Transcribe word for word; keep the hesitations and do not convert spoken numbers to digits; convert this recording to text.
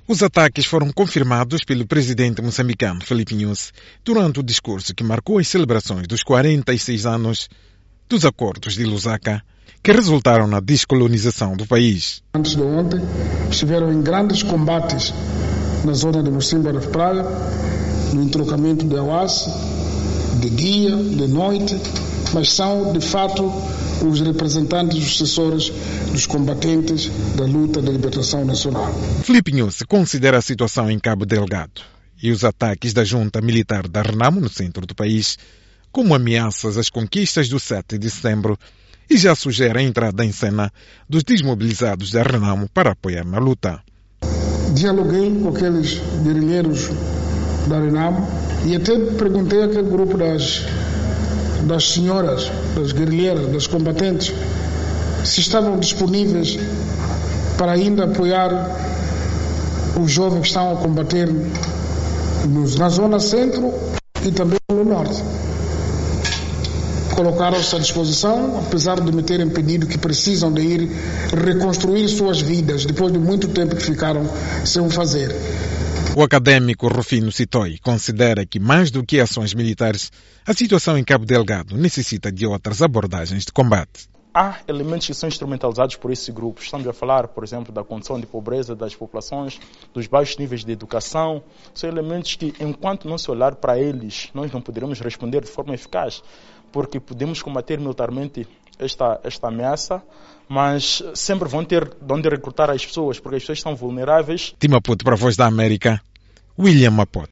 Os ataques foram confirmados pelo presidente moçambicano Filipe Nyusi durante o discurso que marcou as celebrações dos quarenta e seis anos dos acordos de Lusaka, que resultaram na descolonização do país. Antes de ontem, estiveram em grandes combates na zona de Mocimboa da Praia, no entrocamento de Awassi, de dia, de noite, mas são, de fato, os representantes, os sucessores dos combatentes da luta de libertação nacional. Filipe Nyusi considera a situação em Cabo Delgado e os ataques da junta militar da Renamo no centro do país como ameaças às conquistas do sete de setembro e já sugere a entrada em cena dos desmobilizados da Renamo para apoiar na luta. Dialoguei com aqueles guerrilheiros da Renamo e até perguntei àquele grupo das, das senhoras, das guerrilheiras, das combatentes, se estavam disponíveis para ainda apoiar os jovens que estão a combater nos, na zona centro e também no norte. Colocaram-se à disposição, apesar de me terem pedido que precisam de ir reconstruir suas vidas depois de muito tempo que ficaram sem o fazer. O acadêmico Rufino Sitoi considera que, mais do que ações militares, a situação em Cabo Delgado necessita de outras abordagens de combate. Há elementos que são instrumentalizados por esse grupo. Estamos a falar, por exemplo, da condição de pobreza das populações, dos baixos níveis de educação. São elementos que, enquanto não se olhar para eles, nós não poderemos responder de forma eficaz, porque podemos combater militarmente esta, esta ameaça, mas sempre vão ter de onde recrutar as pessoas, porque as pessoas são vulneráveis. Timaputo para a Voz da América, William Mapoto.